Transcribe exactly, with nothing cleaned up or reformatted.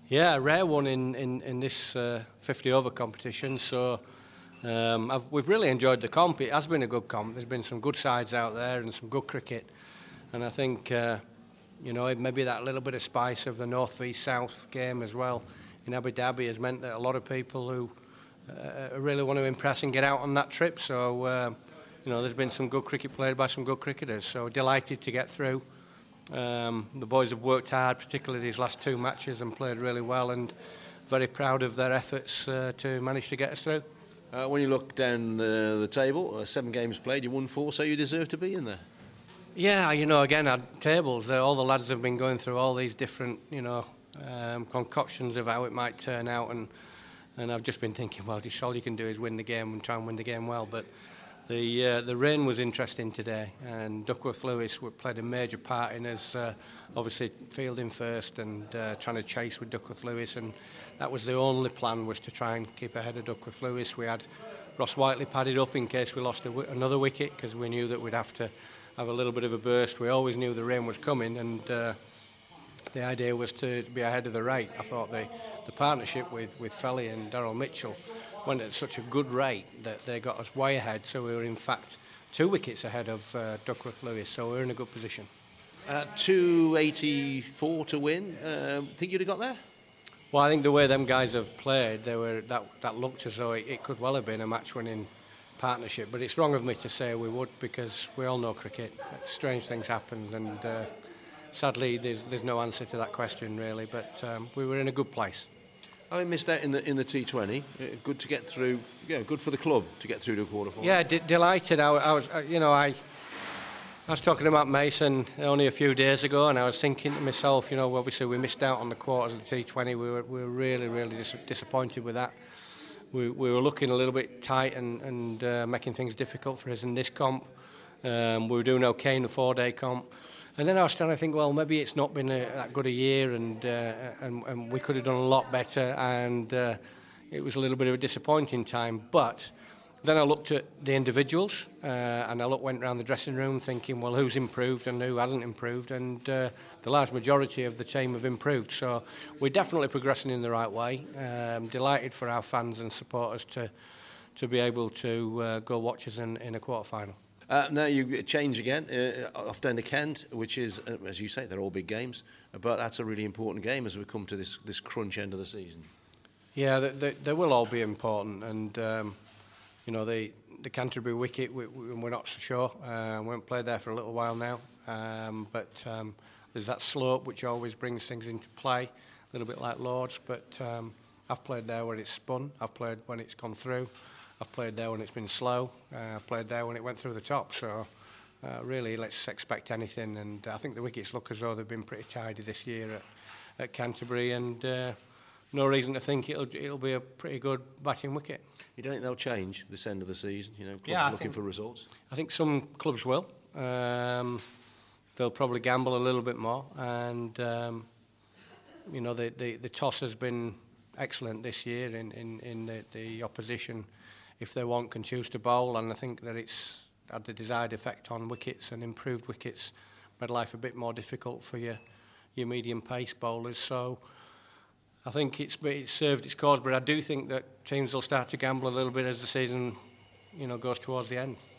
Yeah, a rare one in, in, in this uh, fifty over competition, so um, I've, we've really enjoyed the comp. It has been a good comp. There's been some good sides out there and some good cricket, and I think uh, you know, maybe that little bit of spice of the North v South game as well in Abu Dhabi has meant that a lot of people who uh, really want to impress and get out on that trip, so uh, you know, there's been some good cricket played by some good cricketers, so delighted to get through. Um, the boys have worked hard, particularly these last two matches, and played really well, and very proud of their efforts uh, to manage to get us through. Uh, when you look down the, the table, uh, seven games played, you won four, so you deserve to be in there. Yeah, you know, again, our tables, uh, all the lads have been going through all these different, you know, um, concoctions of how it might turn out, and and I've just been thinking, well, just all you can do is win the game and try and win the game well, but The uh, the rain was interesting today, and Duckworth Lewis played a major part in us, uh, obviously fielding first and uh, trying to chase with Duckworth Lewis, and that was the only plan, was to try and keep ahead of Duckworth Lewis. We had Ross Whiteley padded up in case we lost a w another wicket, because we knew that we'd have to have a little bit of a burst. We always knew the rain was coming, and uh, the idea was to be ahead of the rate. I thought the, the partnership with, with Felly and Daryl Mitchell went at such a good rate that they got us way ahead, so we were in fact two wickets ahead of uh, Duckworth Lewis, so we were in a good position. Uh, two eighty-four to win, um, think you'd have got there? Well, I think the way them guys have played, they were that, that looked as though it, it could well have been a match-winning partnership, but it's wrong of me to say we would, because we all know cricket, strange things happen, and uh, sadly there's, there's no answer to that question really, but um, we were in a good place. I missed out in the in the T twenty. Good to get through. Yeah, good for the club to get through to a quarter final. Yeah, d delighted. I, I was, you know, I, I was talking about Mason only a few days ago, and I was thinking to myself, you know, obviously we missed out on the quarters of the T twenty. We were we were really really dis disappointed with that. We we were looking a little bit tight and and uh, making things difficult for us in this comp. Um, we were doing okay in the four-day comp. And then I was starting to think, well, maybe it's not been a, that good a year, and, uh, and and we could have done a lot better, and uh, it was a little bit of a disappointing time. But then I looked at the individuals, uh, and I looked, went around the dressing room thinking, well, who's improved and who hasn't improved, and uh, the large majority of the team have improved. So we're definitely progressing in the right way. Um, delighted for our fans and supporters to to be able to uh, go watch us in, in a quarter-final. Uh, now you change again, uh, off down to Kent, which is, uh, as you say, they're all big games, but that's a really important game as we come to this this crunch end of the season. Yeah, they, they, they will all be important, and um, you know, the the Canterbury wicket, we, we, we're not so sure. Uh, we haven't played there for a little while now, um, but um, there's that slope which always brings things into play, a little bit like Lords. But um, I've played there where it's spun. I've played when it's gone through. I've played there when it's been slow. Uh, I've played there when it went through the top. So uh, really, let's expect anything. And I think the wickets look as though they've been pretty tidy this year at, at Canterbury, and uh, no reason to think it'll it'll be a pretty good batting wicket. You don't think they'll change this end of the season? You know, clubs yeah, are looking think, for results. I think some clubs will. Um, they'll probably gamble a little bit more, and um, you know, the, the the toss has been excellent this year in in in the, the opposition. If they want, can choose to bowl, and I think that it's had the desired effect on wickets, and improved wickets made life a bit more difficult for your your medium pace bowlers. So I think it's it's served its cause, but I do think that teams will start to gamble a little bit as the season, you know, goes towards the end.